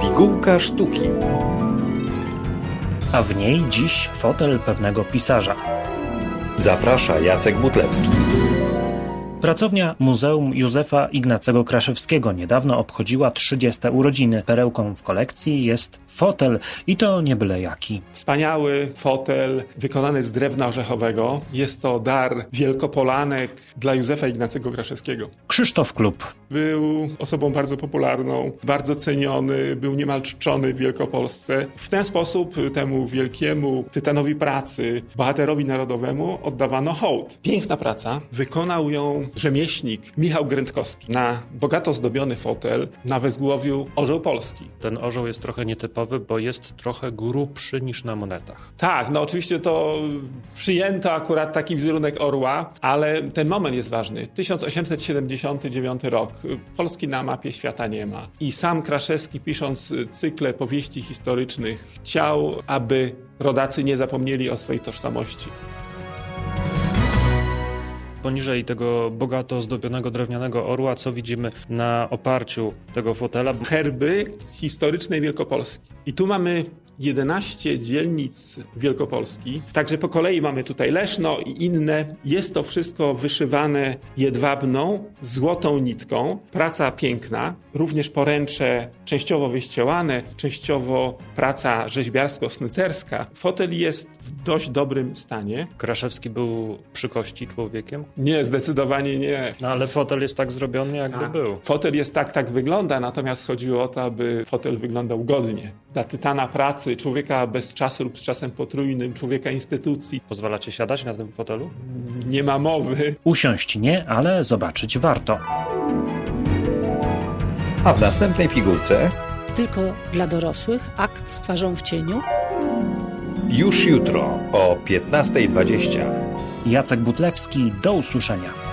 Pigułka sztuki. A w niej dziś fotel pewnego pisarza. Zaprasza Jacek Butlewski. Pracownia Muzeum Józefa Ignacego Kraszewskiego niedawno obchodziła 30. urodziny. Perełką w kolekcji jest fotel i to nie byle jaki. Wspaniały fotel wykonany z drewna orzechowego. Jest to dar Wielkopolanek dla Józefa Ignacego Kraszewskiego. Krzysztof Klub. Był osobą bardzo popularną, bardzo ceniony, był niemal czczony w Wielkopolsce. W ten sposób temu wielkiemu tytanowi pracy, bohaterowi narodowemu oddawano hołd. Piękna praca. Wykonał ją rzemieślnik Michał Grętkowski. Na bogato zdobiony fotel na wezgłowiu orzeł polski. Ten orzeł jest trochę nietypowy, bo jest trochę grubszy niż na monetach. Tak, no oczywiście to przyjęto akurat taki wizerunek orła, ale ten moment jest ważny. 1879 rok. Polski na mapie świata nie ma. I sam Kraszewski, pisząc cykle powieści historycznych, chciał, aby rodacy nie zapomnieli o swojej tożsamości. Poniżej tego bogato zdobionego drewnianego orła, co widzimy na oparciu tego fotela? Herby historycznej Wielkopolski. I tu mamy 11 dzielnic Wielkopolski. Także po kolei mamy tutaj Leszno i inne. Jest to wszystko wyszywane jedwabną, złotą nitką. Praca piękna. Również poręcze częściowo wyścielane, częściowo praca rzeźbiarsko-snycerska. Fotel jest w dość dobrym stanie. Kraszewski był przy kości człowiekiem? Nie, zdecydowanie nie. No ale fotel jest tak zrobiony, jakby był. Fotel jest tak wygląda, natomiast chodziło o to, aby fotel wyglądał godnie. Dla tytana pracy, człowieka bez czasu lub z czasem potrójnym, człowieka instytucji. Pozwalacie siadać na tym fotelu? Nie ma mowy. Usiąść nie, ale zobaczyć warto. A w następnej pigułce tylko dla dorosłych akt z twarzą w cieniu. już jutro o 15:20. Jacek Butlewski, do usłyszenia.